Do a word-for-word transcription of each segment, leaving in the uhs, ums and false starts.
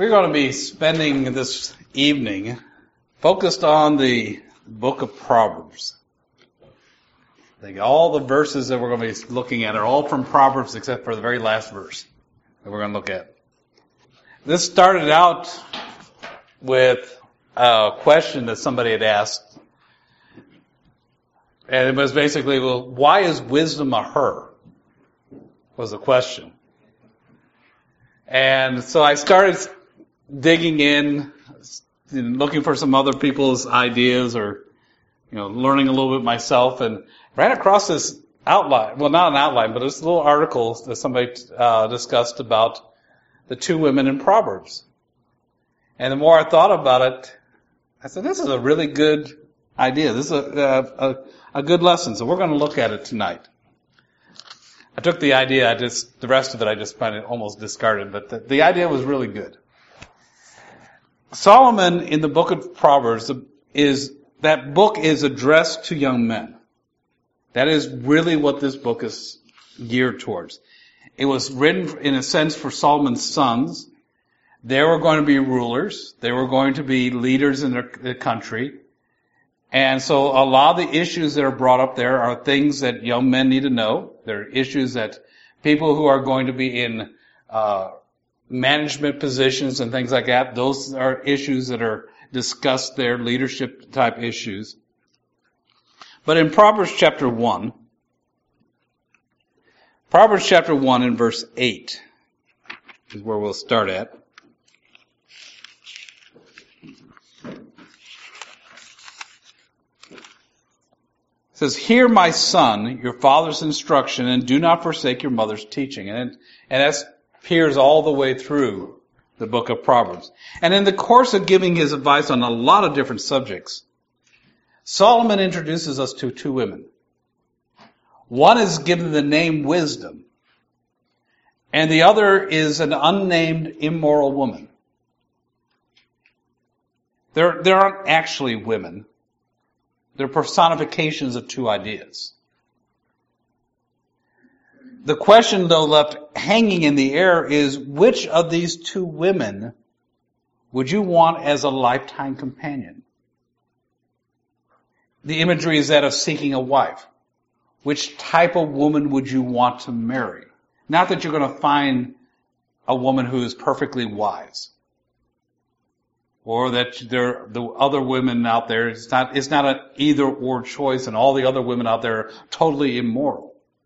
We're going to be spending this evening focused on the book of Proverbs. I think all the verses that we're going to be looking at are all from Proverbs except for the very last verse that we're going to look at. This started out with a question that somebody had asked. And it was basically, well, why is wisdom a her? Was the question. And so I started digging in, looking for some other people's ideas or, you know, learning a little bit myself, and ran across this outline. Well, not an outline, but this little article that somebody uh, discussed about the two women in Proverbs. And the more I thought about it, I said, this is a really good idea. This is a, a, a good lesson. So we're going to look at it tonight. I took the idea, I just, the rest of it I just find it almost discarded, but the, the idea was really good. Solomon in the book of Proverbs is, that book is addressed to young men. That is really what this book is geared towards. It was written in a sense for Solomon's sons. They were going to be rulers. They were going to be leaders in their country. And so a lot of the issues that are brought up there are things that young men need to know. They're issues that people who are going to be in uh management positions and things like that, those are issues that are discussed there, leadership type issues. But in Proverbs chapter one, Proverbs chapter one and verse eight is where we'll start at. It says, "Hear, my son, your father's instruction, and do not forsake your mother's teaching." And, and that appears all the way through the book of Proverbs. And in the course of giving his advice on a lot of different subjects, Solomon introduces us to two women. One is given the name wisdom, and the other is an unnamed immoral woman. There, there aren't actually women. They're personifications of two ideas. The question, though, left hanging in the air is, which of these two women would you want as a lifetime companion? The imagery is that of seeking a wife. Which type of woman would you want to marry? Not that you're going to find a woman who is perfectly wise, or that there the other women out there. It's not it's not an either or choice, and all the other women out there are totally immoral.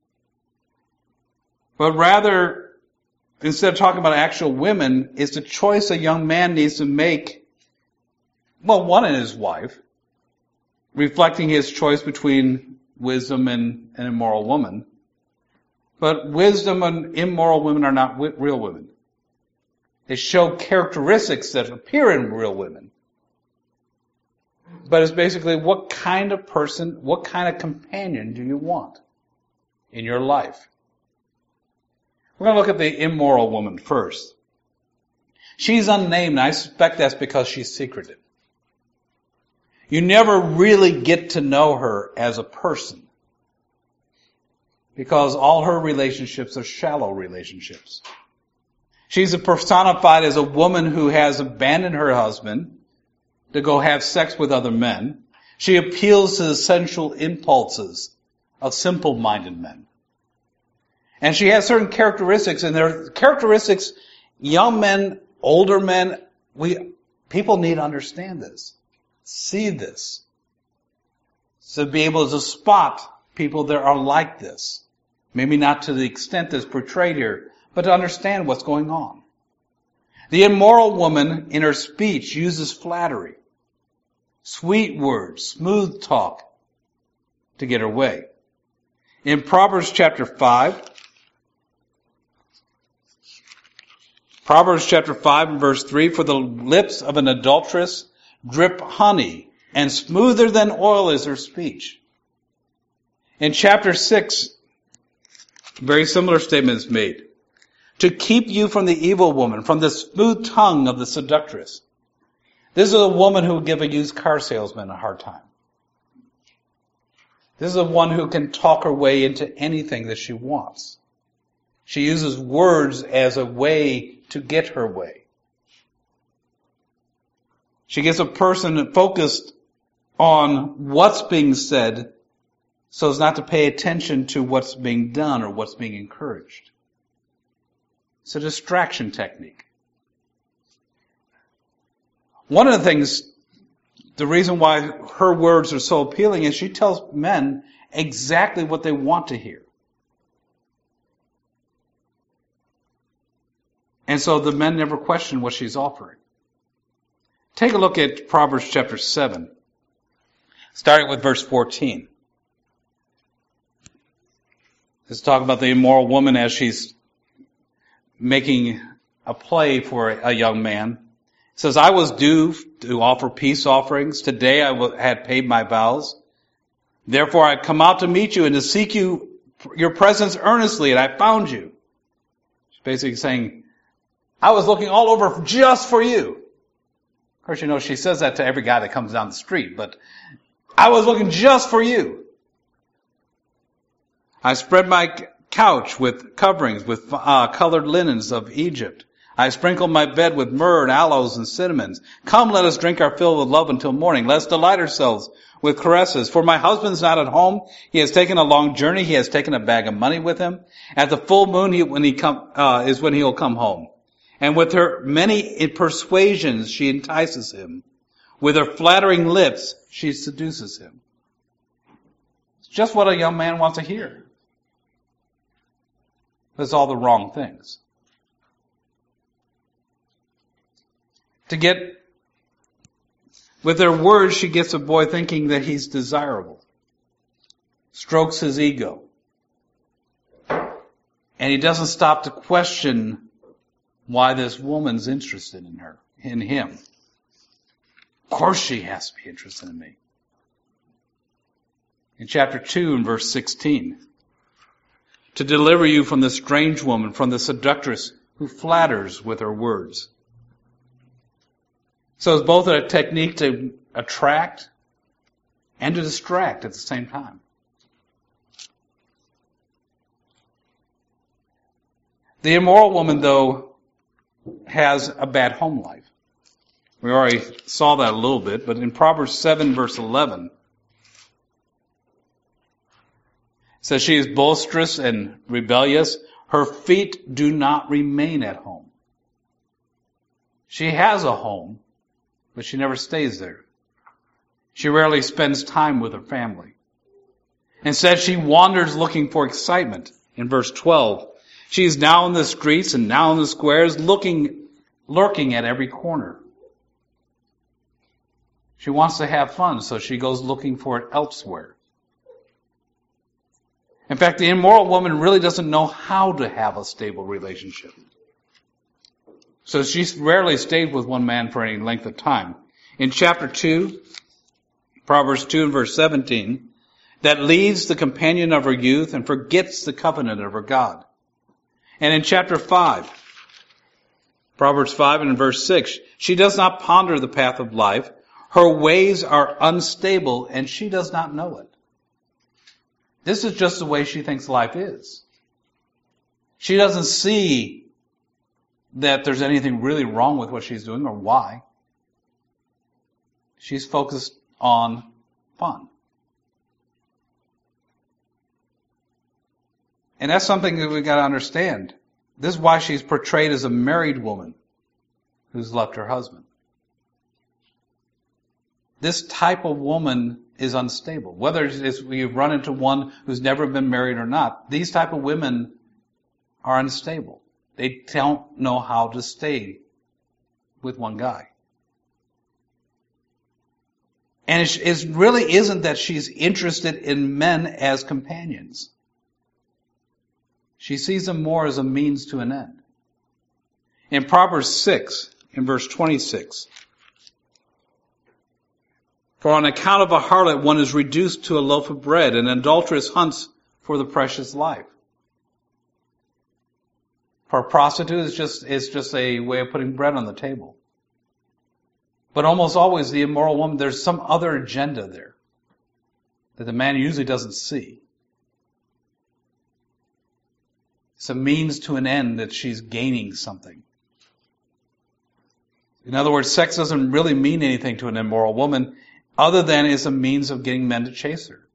But rather, instead of talking about actual women, it's the choice a young man needs to make, well, one in his wife, reflecting his choice between wisdom and an immoral woman. But wisdom and immoral women are not real women. They show characteristics that appear in real women. But it's basically, what kind of person, what kind of companion do you want in your life? We're going to look at the immoral woman first. She's unnamed, and I suspect that's because she's secretive. You never really get to know her as a person, because all her relationships are shallow relationships. She's personified as a woman who has abandoned her husband to go have sex with other men. She appeals to the sensual impulses of simple-minded men. And she has certain characteristics, and there are characteristics young men, older men, we people need to understand this, see this, to be able to spot people that are like this. Maybe not to the extent that's portrayed here, but to understand what's going on. The immoral woman in her speech uses flattery, sweet words, smooth talk to get her way. In Proverbs chapter five, Proverbs chapter five and verse three, "For the lips of an adulteress drip honey, and smoother than oil is her speech." In chapter six, very similar statement is made. "To keep you from the evil woman, from the smooth tongue of the seductress." This is a woman who would give a used car salesman a hard time. This is a one who can talk her way into anything that she wants. She uses words as a way to get her way. She gets a person focused on what's being said so as not to pay attention to what's being done or what's being encouraged. It's a distraction technique. One of the things, the reason why her words are so appealing is she tells men exactly what they want to hear. And so the men never question what she's offering. Take a look at Proverbs chapter seven, starting with verse fourteen. This is talking about the immoral woman as she's making a play for a young man. It says, I was due to offer peace offerings. Today I had paid my vows. Therefore I come out to meet you and to seek you, your presence earnestly, and I found you. She's basically saying, I was looking all over just for you. Of course, you know, she says that to every guy that comes down the street, but I was looking just for you. I spread my couch with coverings, with uh, colored linens of Egypt. I sprinkled my bed with myrrh and aloes and cinnamons. Come, let us drink our fill of love until morning. Let us delight ourselves with caresses. For my husband's not at home. He has taken a long journey. He has taken a bag of money with him. At the full moon, he, when he come, uh, is when he will come home. And with her many persuasions, she entices him. With her flattering lips, she seduces him. It's just what a young man wants to hear. But it's all the wrong things. To get, with her words, she gets a boy thinking that he's desirable. Strokes his ego. And he doesn't stop to question why this woman's interested in her, in him. Of course she has to be interested in me. In chapter two and verse sixteen, to deliver you from the strange woman, from the seductress who flatters with her words. So it's both a technique to attract and to distract at the same time. The immoral woman, though, has a bad home life. We already saw that a little bit, but in Proverbs seven verse eleven, it says she is boisterous and rebellious. Her feet do not remain at home. She has a home, but she never stays there. She rarely spends time with her family. Instead, she wanders looking for excitement. In verse twelve, she is now in the streets and now in the squares, looking, lurking at every corner. She wants to have fun, so she goes looking for it elsewhere. In fact, the immoral woman really doesn't know how to have a stable relationship. So she rarely stayed with one man for any length of time. In chapter two, Proverbs two and verse seventeen, that leaves the companion of her youth and forgets the covenant of her God. And in chapter five, Proverbs five and in verse six, she does not ponder the path of life. Her ways are unstable and she does not know it. This is just the way she thinks life is. She doesn't see that there's anything really wrong with what she's doing or why. She's focused on fun. And that's something that we've got to understand. This is why she's portrayed as a married woman who's left her husband. This type of woman is unstable. Whether it's you run into one who's never been married or not, these type of women are unstable. They don't know how to stay with one guy. And it really isn't that she's interested in men as companions. She sees them more as a means to an end. In Proverbs six, in verse twenty-six, for on account of a harlot one is reduced to a loaf of bread, and an adulteress hunts for the precious life. For a prostitute, it's just, it's just a way of putting bread on the table. But almost always the immoral woman, there's some other agenda there that the man usually doesn't see. It's a means to an end that she's gaining something. In other words, sex doesn't really mean anything to an immoral woman other than it's a means of getting men to chase her.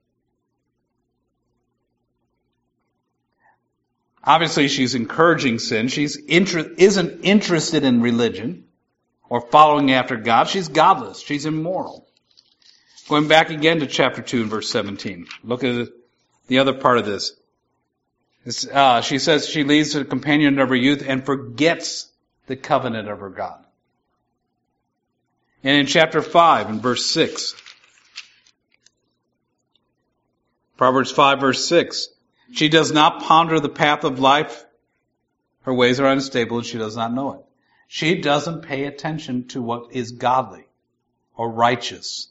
Obviously, she's encouraging sin. She's inter- isn't interested in religion or following after God. She's godless. She's immoral. Going back again to chapter two and verse seventeen. Look at the other part of this. Uh, she says she leads the companion of her youth and forgets the covenant of her God. And in chapter five and verse six, Proverbs five verse six, she does not ponder the path of life. Her ways are unstable and she does not know it. She doesn't pay attention to what is godly or righteous.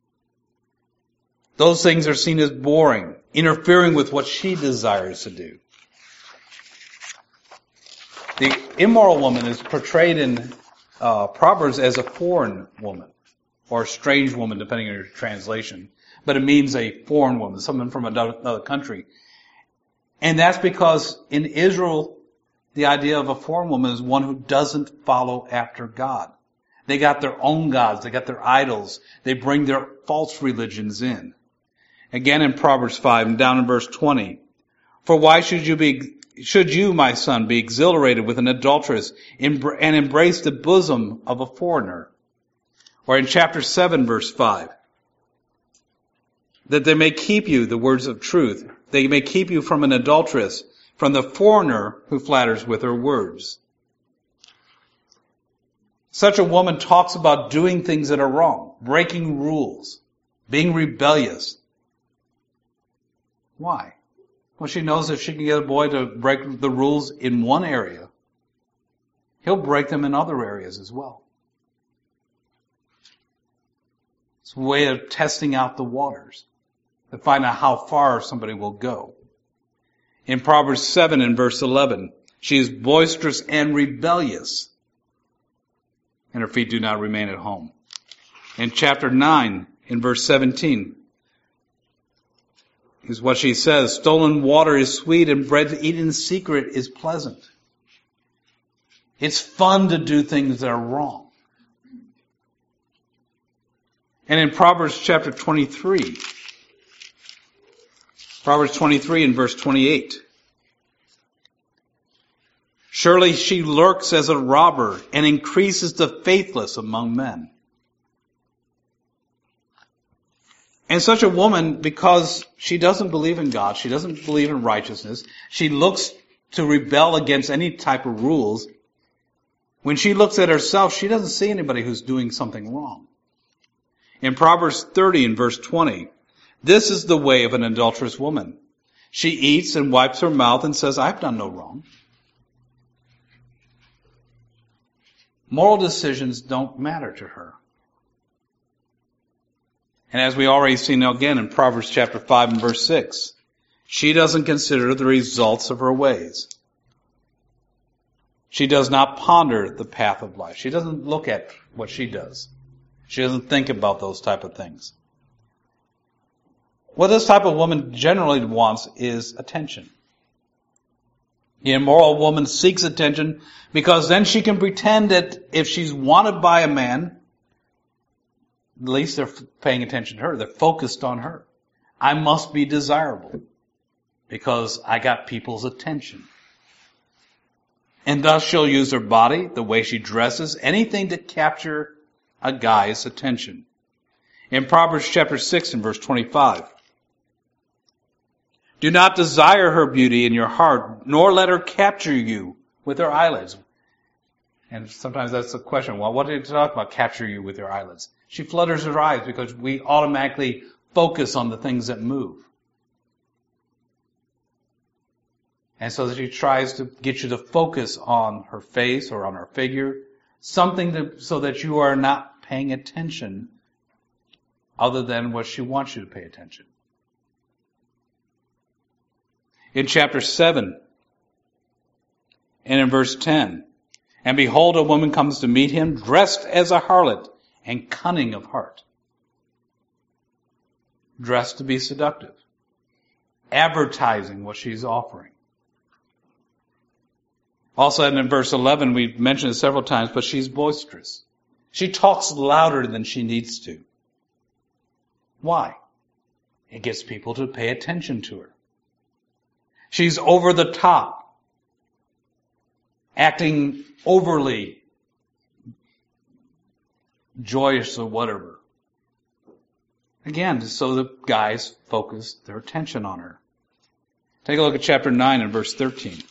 Those things are seen as boring, interfering with what she desires to do. The immoral woman is portrayed in uh, Proverbs as a foreign woman, or a strange woman, depending on your translation. But it means a foreign woman, someone from another country. And that's because in Israel, the idea of a foreign woman is one who doesn't follow after God. They got their own gods. They got their idols. They bring their false religions in. Again in Proverbs five and down in verse twenty. For why should you be, should you, my son, be exhilarated with an adulteress and embrace the bosom of a foreigner? Or in chapter seven verse five. That they may keep you, the words of truth, they may keep you from an adulteress, from the foreigner who flatters with her words. Such a woman talks about doing things that are wrong, breaking rules, being rebellious. Why? Well, she knows if she can get a boy to break the rules in one area, he'll break them in other areas as well. It's a way of testing out the waters to find out how far somebody will go. In Proverbs seven and verse eleven, she is boisterous and rebellious, and her feet do not remain at home. In chapter nine, in verse seventeen, is what she says, stolen water is sweet and bread to eat in secret is pleasant. It's fun to do things that are wrong. And in Proverbs chapter twenty-three, Proverbs twenty-three and verse twenty-eight. Surely she lurks as a robber and increases the faithless among men. And such a woman, because she doesn't believe in God, she doesn't believe in righteousness, she looks to rebel against any type of rules. When she looks at herself, she doesn't see anybody who's doing something wrong. In Proverbs thirty and verse twenty, this is the way of an adulterous woman. She eats and wipes her mouth and says, I've done no wrong. Moral decisions don't matter to her. And as we already see now again in Proverbs chapter five and verse six, she doesn't consider the results of her ways. She does not ponder the path of life. She doesn't look at what she does. She doesn't think about those type of things. What this type of woman generally wants is attention. The immoral woman seeks attention because then she can pretend that if she's wanted by a man, at least they're paying attention to her. They're focused on her. I must be desirable because I got people's attention. And thus she'll use her body, the way she dresses, anything to capture a guy's attention. In Proverbs chapter six and verse twenty-five, do not desire her beauty in your heart, nor let her capture you with her eyelids. And sometimes that's the question. Well, what did it talk about, capture you with her eyelids? She flutters her eyes because we automatically focus on the things that move. And so that she tries to get you to focus on her face or on her figure, something to, so that you are not paying attention other than what she wants you to pay attention. In chapter seven and in verse ten, and behold, a woman comes to meet him dressed as a harlot and cunning of heart. Dressed to be seductive. Advertising what she's offering. Also in verse eleven, we've mentioned it several times, but she's boisterous. She talks louder than she needs to. Why? It gets people to pay attention to her. She's over the top, acting overly joyous or whatever. Again, so the guys focus their attention on her. Take a look at chapter nine and verse thirteen.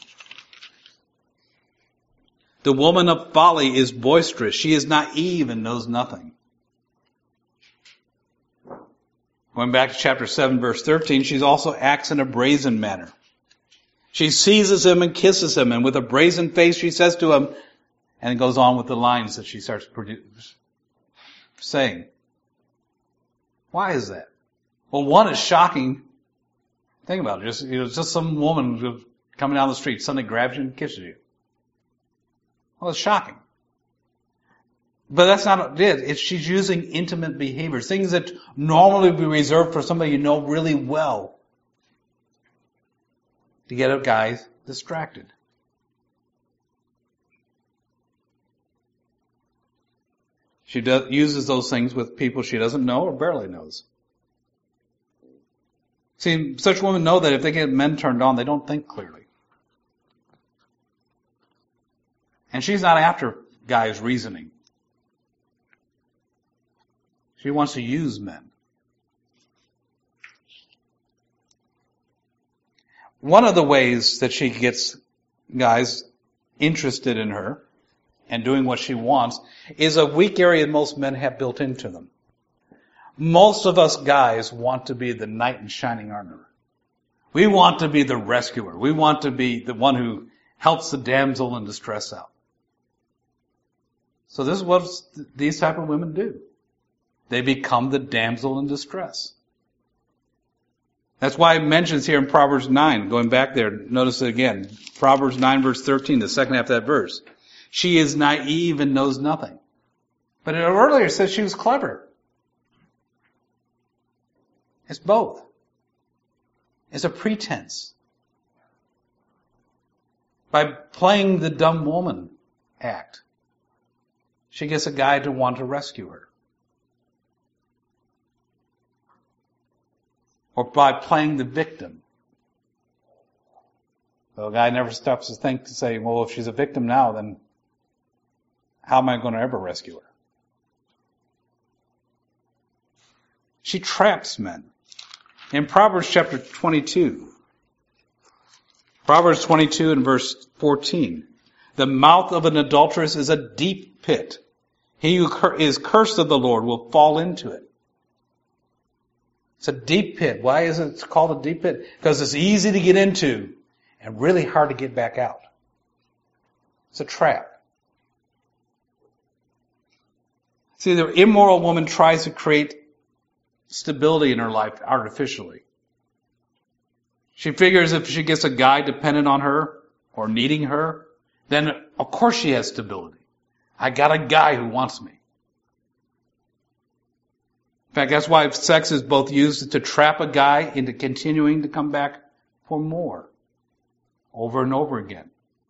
The woman of folly is boisterous. She is naive and knows nothing. Going back to chapter seven, verse thirteen, she also acts in a brazen manner. She seizes him and kisses him, and with a brazen face she says to him, and it goes on with the lines that she starts produ- saying. Why is that? Well, one is shocking. Think about it. Just, you know, just some woman coming down the street suddenly grabs you and kisses you. Well, it's shocking. But that's not it. It's she's using intimate behaviors, things that normally would be reserved for somebody you know really well, to get a guy distracted. She does, uses those things with people she doesn't know or barely knows. See, such women know that if they get men turned on, they don't think clearly. And she's not after guys' reasoning. She wants to use men. One of the ways that she gets guys interested in her and doing what she wants is a weak area most men have built into them. Most of us guys want to be the knight in shining armor. We want to be the rescuer. We want to be the one who helps the damsel in distress out. So this is what these type of women do. They become the damsel in distress. That's why it mentions here in Proverbs nine, going back there, notice it again. Proverbs nine verse thirteen, the second half of that verse. She is naive and knows nothing. But it earlier says she was clever. It's both. It's a pretense. By playing the dumb woman act, she gets a guy to want to rescue her. Or by playing the victim. So a guy never stops to think to say, well, if she's a victim now, then how am I going to ever rescue her? She traps men. In Proverbs chapter twenty-two, Proverbs twenty-two and verse fourteen, the mouth of an adulteress is a deep pit. He who is cursed of the Lord will fall into it. It's a deep pit. Why is it called a deep pit? Because it's easy to get into and really hard to get back out. It's a trap. See, the immoral woman tries to create stability in her life artificially. She figures if she gets a guy dependent on her or needing her, then of course she has stability. I got a guy who wants me. In fact, that's why sex is both used to trap a guy into continuing to come back for more, over and over again.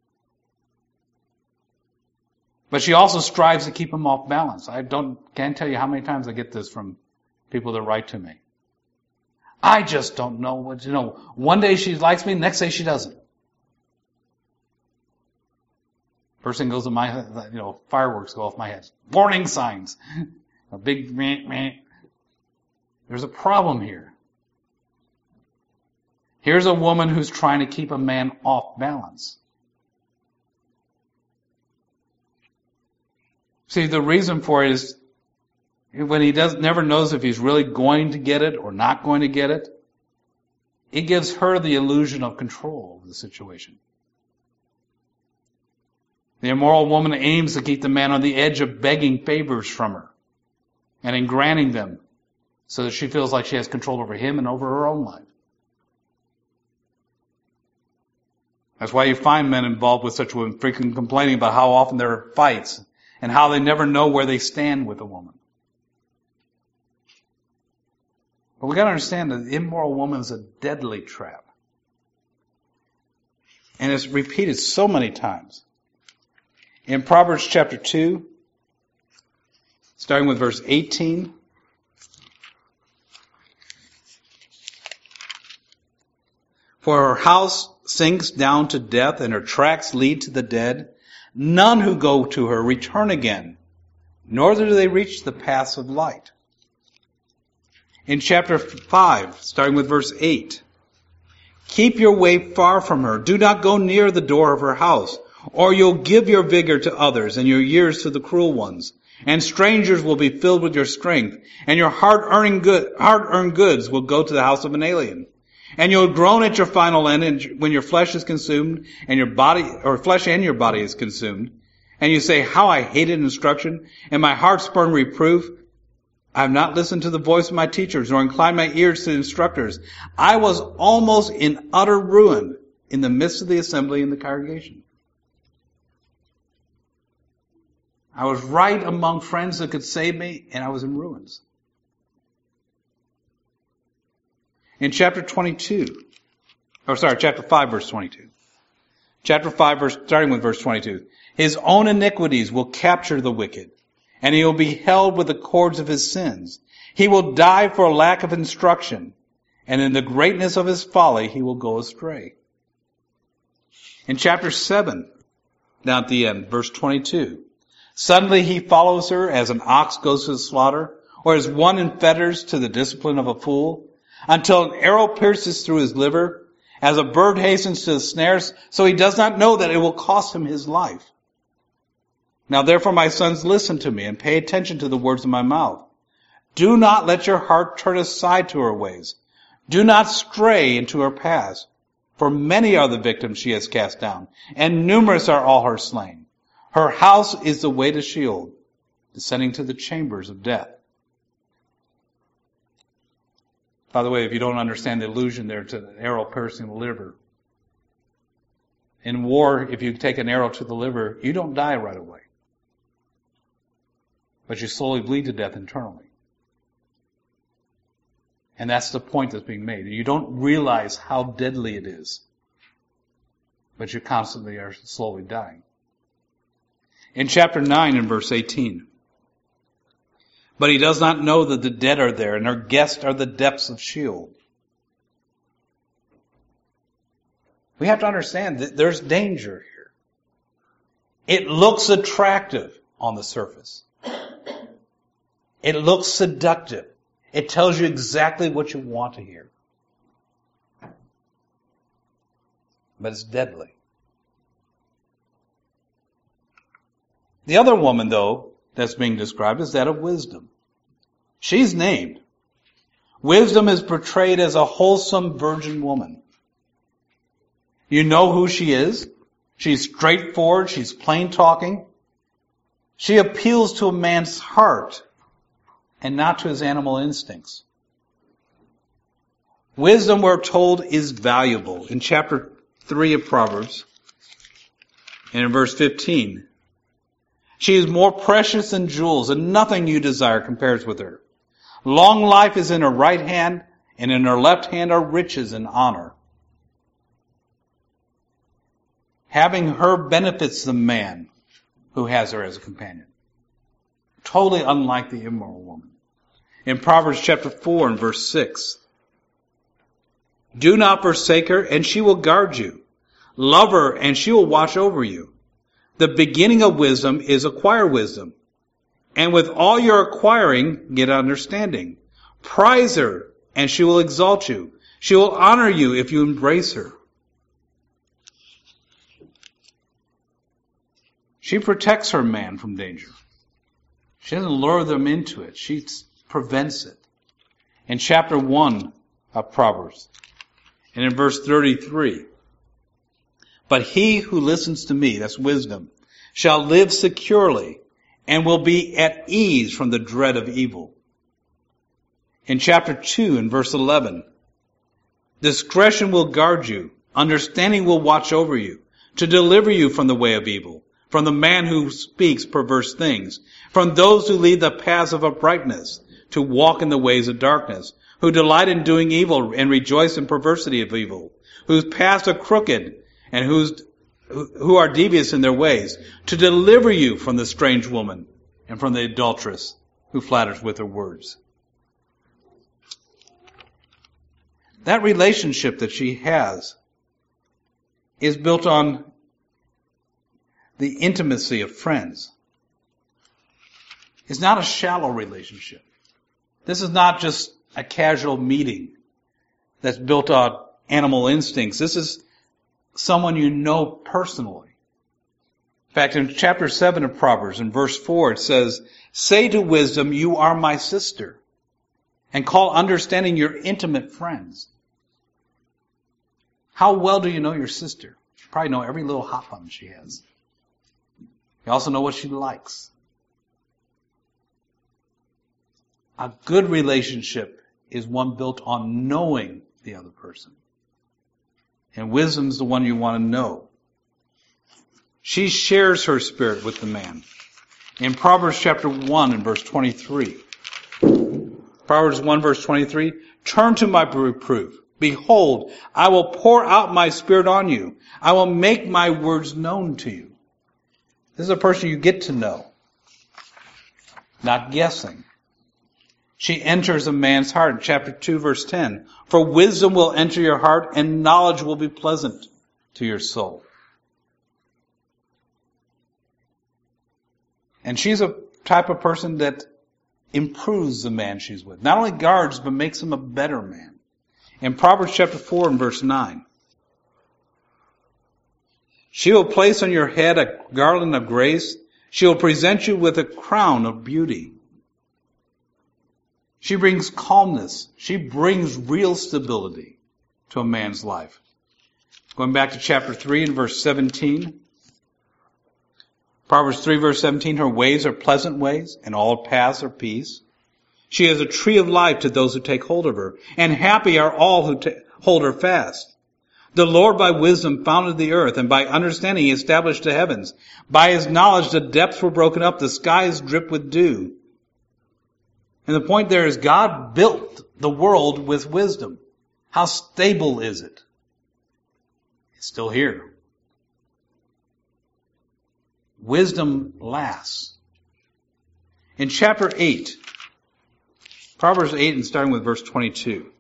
But she also strives to keep him off balance. I don't, can't tell you how many times I get this from people that write to me. I just don't know what, you know, one day she likes me, next day she doesn't. First thing goes in my head, you know, fireworks go off my head. Warning signs. A big meh, meh. There's a problem here. Here's a woman who's trying to keep a man off balance. See, the reason for it is when he does never knows if he's really going to get it or not going to get it, it gives her the illusion of control of the situation. The immoral woman aims to keep the man on the edge of begging favors from her and in granting them so that she feels like she has control over him and over her own life. That's why you find men involved with such women frequently complaining about how often there are fights and how they never know where they stand with a woman. But we got to understand that the immoral woman is a deadly trap. And it's repeated so many times. In Proverbs chapter two, starting with verse eighteen. For her house sinks down to death, and her tracks lead to the dead. None who go to her return again, nor do they reach the paths of light. In chapter five, starting with verse eight, keep your way far from her. Do not go near the door of her house, or you'll give your vigor to others and your years to the cruel ones. And strangers will be filled with your strength, and your hard-earned good, hard-earned goods will go to the house of an alien. And you'll groan at your final end, and when your flesh is consumed, and your body, or flesh and your body is consumed, and you say, how I hated instruction, and my heart spurned reproof. I have not listened to the voice of my teachers, nor inclined my ears to the instructors. I was almost in utter ruin in the midst of the assembly and the congregation. I was right among friends that could save me, and I was in ruins. In chapter twenty-two, or sorry, chapter five, verse twenty-two. Chapter five, verse, starting with verse twenty-two. His own iniquities will capture the wicked, and he will be held with the cords of his sins. He will die for lack of instruction, and in the greatness of his folly he will go astray. In chapter seven, down at the end, verse twenty-two. Suddenly he follows her as an ox goes to the slaughter, or as one in fetters to the discipline of a fool, until an arrow pierces through his liver, as a bird hastens to the snares, so he does not know that it will cost him his life. Now therefore, my sons, listen to me and pay attention to the words of my mouth. Do not let your heart turn aside to her ways. Do not stray into her paths, for many are the victims she has cast down, and numerous are all her slain. Her house is the way to Sheol, descending to the chambers of death. By the way, if you don't understand the allusion there to the arrow piercing the liver, in war, if you take an arrow to the liver, you don't die right away, but you slowly bleed to death internally. And that's the point that's being made. You don't realize how deadly it is, but you constantly are slowly dying. In chapter nine and verse eighteen, but he does not know that the dead are there, and her guests are the depths of Sheol. We have to understand that there's danger here. It looks attractive on the surface. It looks seductive. It tells you exactly what you want to hear. But it's deadly. The other woman, though, that's being described is that of wisdom. She's named. Wisdom is portrayed as a wholesome virgin woman. You know who she is. She's straightforward. She's plain talking. She appeals to a man's heart and not to his animal instincts. Wisdom, we're told, is valuable. In chapter three of Proverbs, and in verse fifteen, she is more precious than jewels, and nothing you desire compares with her. Long life is in her right hand, and in her left hand are riches and honor. Having her benefits the man who has her as a companion. Totally unlike the immoral woman. In Proverbs chapter four and verse six, do not forsake her, and she will guard you. Love her, and she will watch over you. The beginning of wisdom is acquire wisdom. And with all your acquiring, get understanding. Prize her, and she will exalt you. She will honor you if you embrace her. She protects her man from danger. She doesn't lure them into it. She prevents it. In chapter one of Proverbs, and in verse thirty-three, but he who listens to me, that's wisdom, shall live securely and will be at ease from the dread of evil. In chapter two and verse eleven, discretion will guard you, understanding will watch over you, to deliver you from the way of evil, from the man who speaks perverse things, from those who lead the paths of uprightness, to walk in the ways of darkness, who delight in doing evil and rejoice in perversity of evil, whose paths are crooked and whose who are devious in their ways, to deliver you from the strange woman and from the adulteress who flatters with her words. That relationship that she has is built on the intimacy of friends. It's not a shallow relationship. This is not just a casual meeting that's built on animal instincts. This is someone you know personally. In fact, in chapter seven of Proverbs, in verse four, it says, "Say to wisdom, you are my sister, and call understanding your intimate friends." How well do you know your sister? You probably know every little hot button she has. You also know what she likes. A good relationship is one built on knowing the other person. And wisdom's the one you want to know. She shares her spirit with the man. In Proverbs chapter one and verse twenty-three. Proverbs one verse twenty-three, "Turn to my reproof. Behold, I will pour out my spirit on you. I will make my words known to you." This is a person you get to know. Not guessing. She enters a man's heart. In chapter two verse ten, "For wisdom will enter your heart, and knowledge will be pleasant to your soul." And she's a type of person that improves the man she's with. Not only guards, but makes him a better man. In Proverbs chapter four and verse nine, "She will place on your head a garland of grace. She will present you with a crown of beauty." She brings calmness. She brings real stability to a man's life. Going back to chapter three and verse seventeen. Proverbs three verse seventeen, "Her ways are pleasant ways, and all her paths are peace. She is a tree of life to those who take hold of her, and happy are all who ta- hold her fast. The Lord by wisdom founded the earth, and by understanding he established the heavens. By his knowledge the depths were broken up, the skies drip with dew." And the point there is God built the world with wisdom. How stable is it? It's still here. Wisdom lasts. In chapter eight, Proverbs eight and starting with verse twenty-two.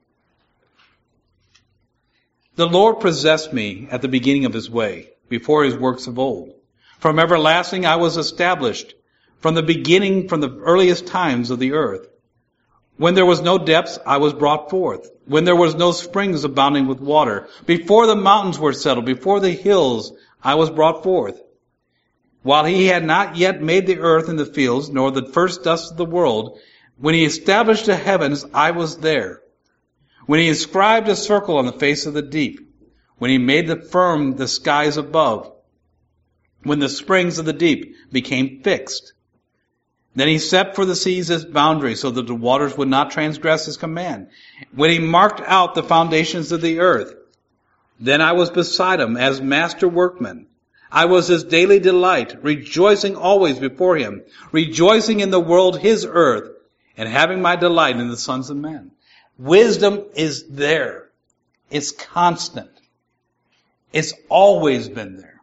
"The Lord possessed me at the beginning of his way, before his works of old. From everlasting I was established, from the beginning, from the earliest times of the earth. When there was no depths, I was brought forth. When there was no springs abounding with water. Before the mountains were settled, before the hills, I was brought forth. While he had not yet made the earth and the fields, nor the first dust of the world, when he established the heavens, I was there. When he inscribed a circle on the face of the deep, when he made the firm the skies above, when the springs of the deep became fixed. Then he set for the seas his boundary, so that the waters would not transgress his command. When he marked out the foundations of the earth, then I was beside him as master workman. I was his daily delight, rejoicing always before him, rejoicing in the world his earth, and having my delight in the sons of men." Wisdom is there. It's constant. It's always been there.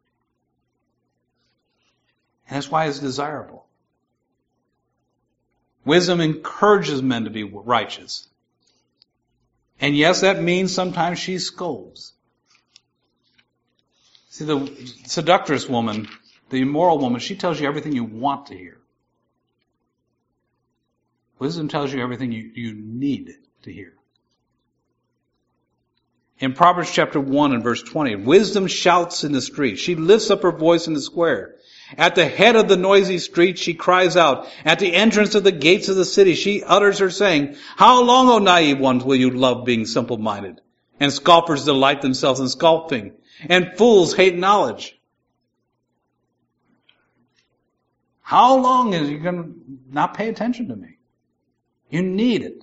And that's why it's desirable. Wisdom encourages men to be righteous. And yes, that means sometimes she scolds. See, the seductress woman, the immoral woman, she tells you everything you want to hear. Wisdom tells you everything you, you need to hear. In Proverbs chapter one and verse twenty, "Wisdom shouts in the street. She lifts up her voice in the square. At the head of the noisy street she cries out. At the entrance of the gates of the city she utters her saying, How long, O naive ones, will you love being simple-minded? And scoffers delight themselves in scoffing, and fools hate knowledge." How long is you going to not pay attention to me? You need it.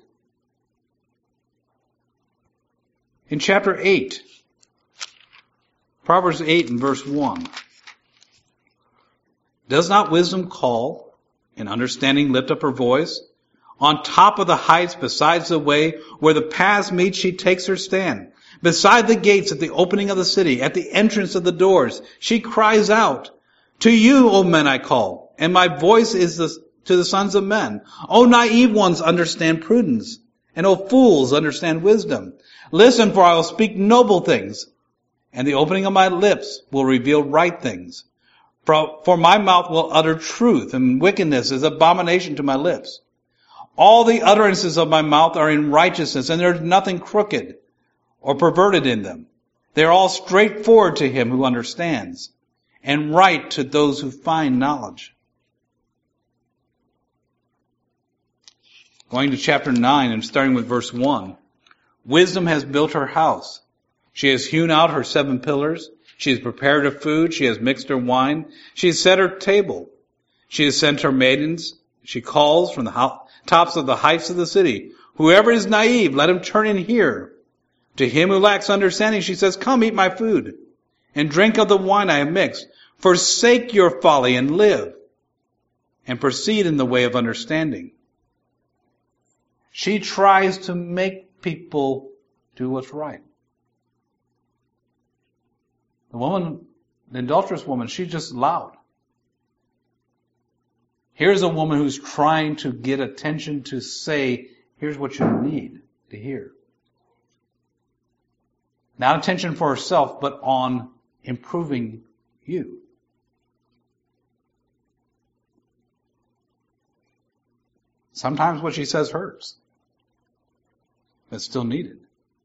In chapter eight, Proverbs eight and verse one, "Does not wisdom call, and understanding lift up her voice? On top of the heights, besides the way where the paths meet, she takes her stand. Beside the gates at the opening of the city, at the entrance of the doors, she cries out, To you, O men, I call, and my voice is the to the sons of men. O naive ones, understand prudence. And O fools, understand wisdom. Listen, for I will speak noble things, and the opening of my lips will reveal right things. For, for my mouth will utter truth, and wickedness is abomination to my lips. All the utterances of my mouth are in righteousness, and there is nothing crooked or perverted in them. They are all straightforward to him who understands, and right to those who find knowledge. Going to chapter nine and starting with verse one. Wisdom has built her house. She has hewn out her seven pillars. She has prepared her food. She has mixed her wine. She has set her table. She has sent her maidens. She calls from the ho- tops of the heights of the city. Whoever is naive, let him turn in here. To him who lacks understanding, she says, come eat my food and drink of the wine I have mixed. Forsake your folly and live, and proceed in the way of understanding. She tries to make people do what's right. The woman, the adulterous woman, she's just loud. Here's a woman who's trying to get attention to say, here's what you need to hear. Not attention for herself, but on improving you. Sometimes what she says hurts, but still needed.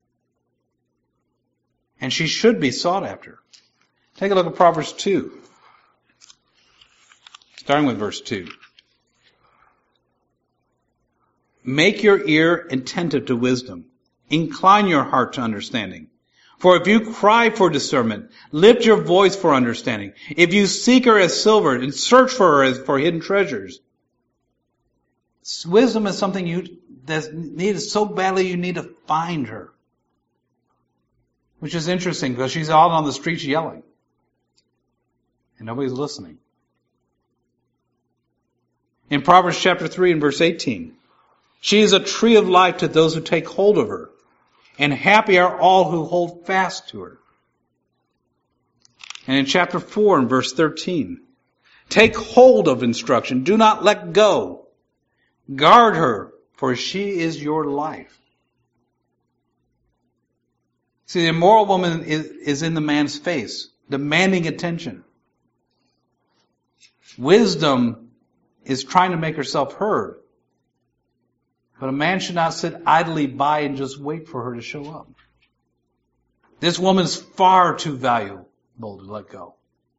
And she should be sought after. Take a look at Proverbs two. Starting with verse two. Make your ear attentive to wisdom. Incline your heart to understanding. For if you cry for discernment, lift your voice for understanding. If you seek her as silver and search for her as for hidden treasures. Wisdom is something you that's needed so badly you need to find her. Which is interesting because she's out on the streets yelling. And nobody's listening. In Proverbs chapter three and verse eighteen. She is a tree of life to those who take hold of her. And happy are all who hold fast to her. And in chapter four and verse thirteen. Take hold of instruction. Do not let go. Guard her, for she is your life. See, the immoral woman is, is in the man's face, demanding attention. Wisdom is trying to make herself heard. But a man should not sit idly by and just wait for her to show up. This woman is far too valuable to let go.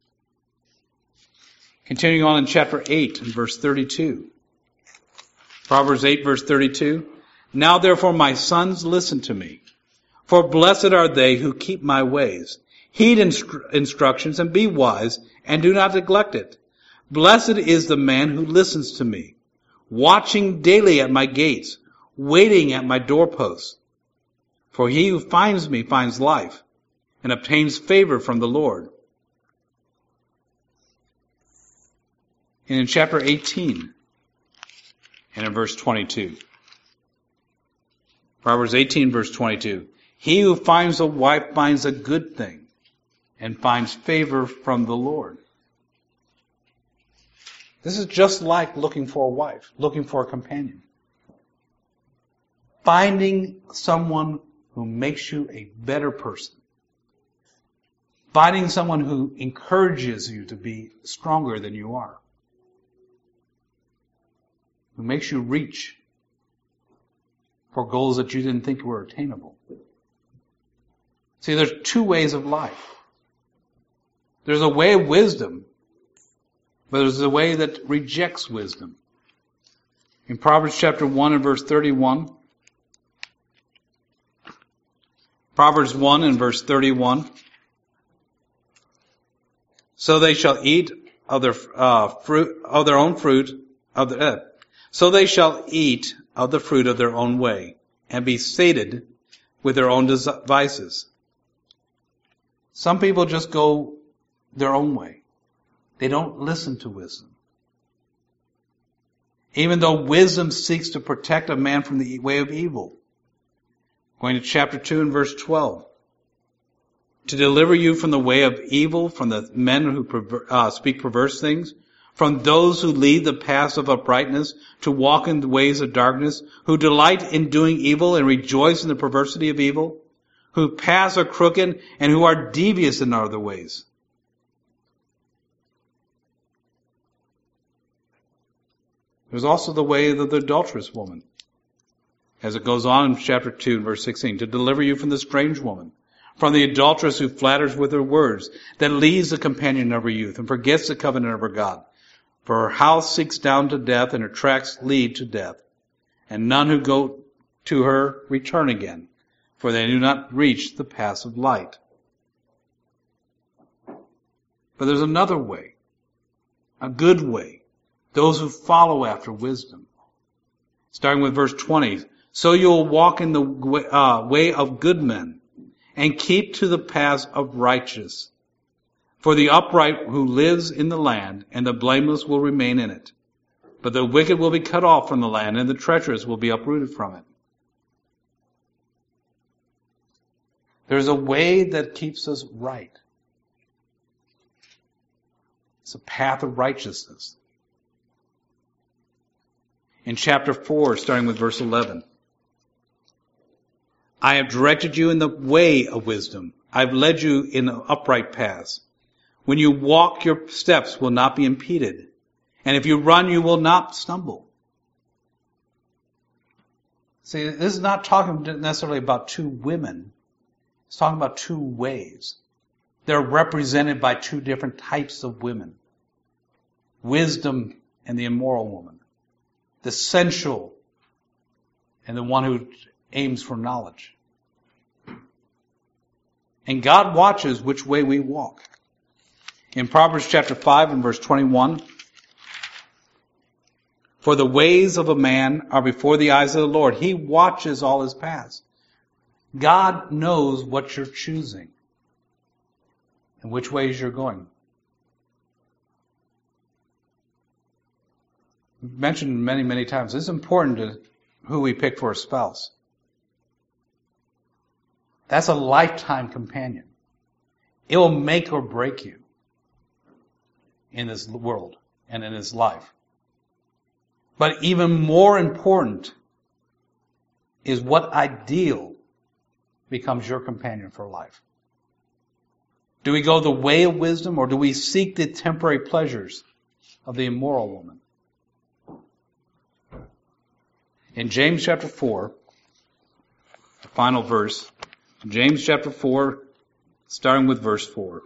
Continuing on in chapter eight and verse thirty-two. Proverbs eight verse thirty-two. Now therefore my sons, listen to me. For blessed are they who keep my ways. Heed instru- instructions and be wise and do not neglect it. Blessed is the man who listens to me, watching daily at my gates, waiting at my doorposts. For he who finds me finds life and obtains favor from the Lord. And in chapter eighteen and in verse twenty-two. Proverbs eighteen verse twenty-two. He who finds a wife finds a good thing and finds favor from the Lord. This is just like looking for a wife, looking for a companion. Finding someone who makes you a better person. Finding someone who encourages you to be stronger than you are. Who makes you reach for goals that you didn't think were attainable. See, there's two ways of life. There's a way of wisdom, but there's a way that rejects wisdom. In Proverbs chapter one and verse thirty-one, Proverbs one and verse thirty-one, so they shall eat of their uh, fruit of their own fruit of the uh, so they shall eat of the fruit of their own way and be sated with their own devices. Some people just go their own way. They don't listen to wisdom. Even though wisdom seeks to protect a man from the way of evil. Going to chapter two and verse twelve. To deliver you from the way of evil, from the men who perver- uh, speak perverse things, from those who lead the paths of uprightness, to walk in the ways of darkness, who delight in doing evil and rejoice in the perversity of evil, whose paths are crooked and who are devious in other ways. There's also the way of the adulterous woman. As it goes on in chapter two, verse sixteen, to deliver you from the strange woman, from the adulteress who flatters with her words, that leaves the companion of her youth and forgets the covenant of her God. For her house sinks down to death, and her tracks lead to death. And none who go to her return again, for they do not reach the paths of light. But there's another way, a good way, those who follow after wisdom. Starting with verse twenty, so you will walk in the way, uh, way of good men, and keep to the paths of righteous. For the upright who lives in the land, and the blameless will remain in it. But the wicked will be cut off from the land, and the treacherous will be uprooted from it. There's a way that keeps us right. It's a path of righteousness. In chapter four, starting with verse eleven. I have directed you in the way of wisdom. I've led you in upright paths. When you walk, your steps will not be impeded. And if you run, you will not stumble. See, this is not talking necessarily about two women. It's talking about two ways. They're represented by two different types of women. Wisdom and the immoral woman. The sensual and the one who aims for knowledge. And God watches which way we walk. In Proverbs chapter five and verse twenty-one, for the ways of a man are before the eyes of the Lord. He watches all his paths. God knows what you're choosing and which ways you're going. We've mentioned many, many times, it's important to who we pick for a spouse. That's a lifetime companion. It will make or break you in this world and in this life. But even more important is what ideal becomes your companion for life. Do we go the way of wisdom, or do we seek the temporary pleasures of the immoral woman? In James chapter four, the final verse, James chapter four, starting with verse four.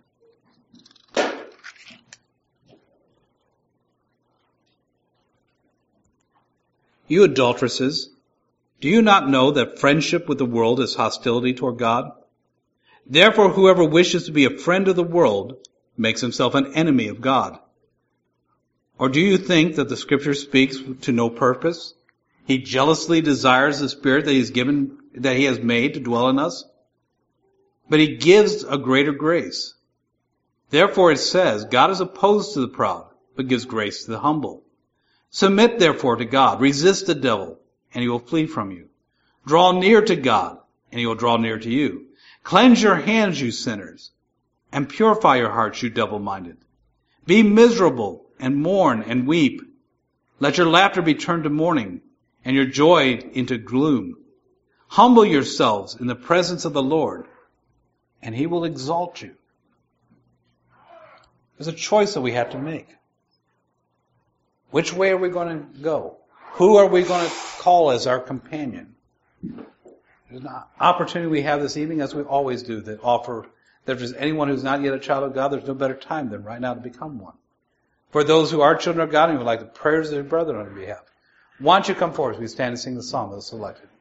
You adulteresses, do you not know that friendship with the world is hostility toward God? Therefore, whoever wishes to be a friend of the world makes himself an enemy of God. Or do you think that the Scripture speaks to no purpose? He jealously desires the Spirit that He has given, that He has made to dwell in us. But He gives a greater grace. Therefore it says, God is opposed to the proud, but gives grace to the humble. Submit therefore to God. Resist the devil, and he will flee from you. Draw near to God, and He will draw near to you. Cleanse your hands, you sinners, and purify your hearts, you double-minded. Be miserable, and mourn, and weep. Let your laughter be turned to mourning, and your joy into gloom. Humble yourselves in the presence of the Lord, and He will exalt you. There's a choice that we have to make. Which way are we going to go? Who are we going to call as our companion? There's an opportunity we have this evening, as we always do, that offer that if there's anyone who's not yet a child of God, there's no better time than right now to become one. For those who are children of God and would like the prayers of their brethren on your behalf, why don't you come forward as we stand and sing the song that was selected?